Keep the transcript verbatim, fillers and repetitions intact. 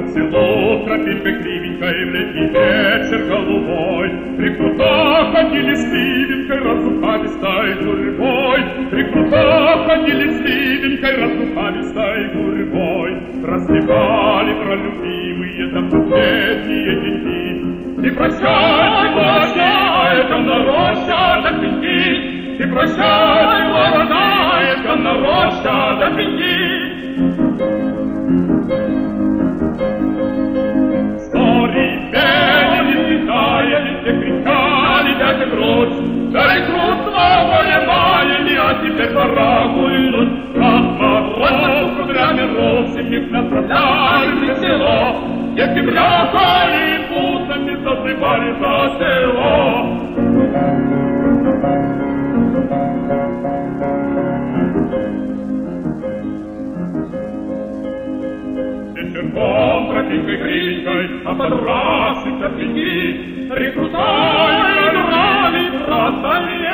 Над селом тропинкой кривенькой влетит вечер голубой. Три прута ходили с ливенькой, разухабистой гурьбой. Три прута ходили с ливенькой, разухабистой гурьбой. Распевали про любимые запутетные деньги. И прощайте, молодая, комнороща до пеньки. И прощайте, молодая, комнороща до пеньки. Старые пели, летали, все кричали, дядя Гроч. Да и грустно воевали, а теперь пора гульнуть. Как мороз, кудрями росами направляли в село. Если брякали путами, засыпали за село. Вечерком тропинкой кривенькой, а под расы тропинки, рекрутай, рвали, бросали